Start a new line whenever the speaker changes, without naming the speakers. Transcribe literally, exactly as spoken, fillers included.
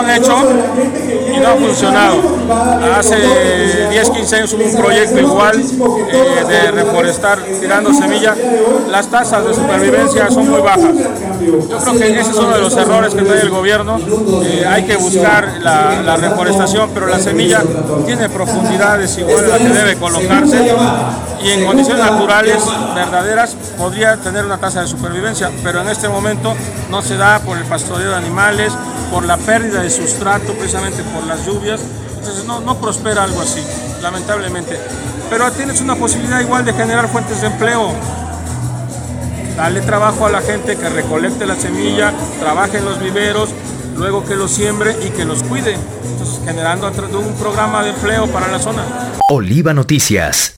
han hecho y no ha funcionado. Hace diez, quince años hubo un proyecto igual eh, de reforestar tirando semilla. Las tasas de supervivencia son muy bajas. Yo creo que ese es uno de los errores que trae el gobierno. Eh, hay que buscar la, la reforestación, pero la semilla tiene profundidades igual a la que debe colocarse y en condiciones naturales verdaderas podría tener una tasa de supervivencia, pero en este momento no se da por el pastoreo de animales, por la pérdida de sustrato, precisamente por las lluvias. Entonces no, no prospera algo así, lamentablemente. Pero tienes una posibilidad igual de generar fuentes de empleo. Dale trabajo a la gente que recolecte la semilla, trabaje en los viveros, luego que los siembre y que los cuide. Entonces generando un programa de empleo para la zona.
Oliva Noticias.